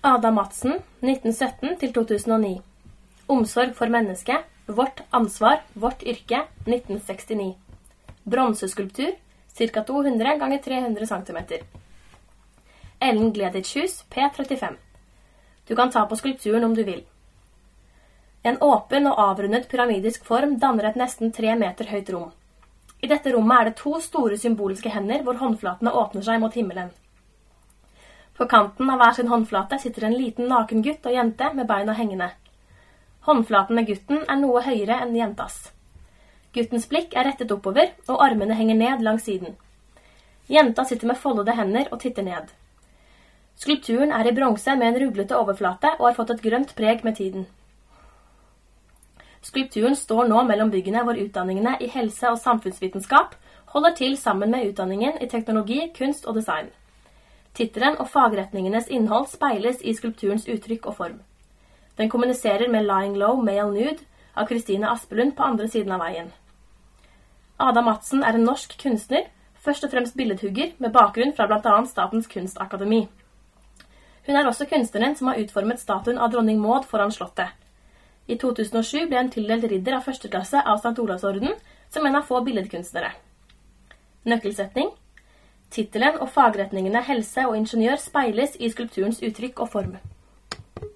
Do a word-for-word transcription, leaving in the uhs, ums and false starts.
Ada Madsen, nitten sytten til to tusen og ni. Omsorg for mennesket, vårt ansvar, vårt yrke, nitten sekstini. Bronseskulptur, ca. to hundre ganger tre hundre centimeter. Ellen Gleditschhus, P trettifem. Du kan ta på skulpturen om du vil. En åpen og avrundet pyramidisk form danner et nesten tre meter høyt rom. I dette rommet er det to store symboliske hender hvor håndflatene åpner seg mot himmelen. På kanten av hver sin håndflate sitter en liten naken gutt og jente med beina hengende. Håndflaten med gutten er noe høyere enn jentas. Guttens blikk er rettet oppover, og armene henger ned langs siden. Jenta sitter med foldede hender og titter ned. Skulpturen er i bronse med en ruglete overflate og har fått et grønt preg med tiden. Skulpturen står nå mellom byggene hvor utdanningene i helse- og samfunnsvitenskap holder til sammen med utdanningen i teknologi, kunst og design. Tittelen og fagretningenes innhold speiles i skulpturens uttrykk og form. Den kommuniserer med Lying Low Male Nude av Kristine Aspelund på andre siden av veien. Ada Madsen er en norsk kunstner, først og fremst billedhugger, med bakgrunn fra blant annet Statens Kunstakademi. Hun er også kunstneren som har utformet statuen av dronning Maud foran slottet. I to tusen og sju ble hun tildelt ridder av første klasse av Sankt Olavsorden, som en av få billedkunstnere. Nøkkelsetning. Tittelen og fagretningene helse og ingeniør speiles i skulpturens uttrykk og form.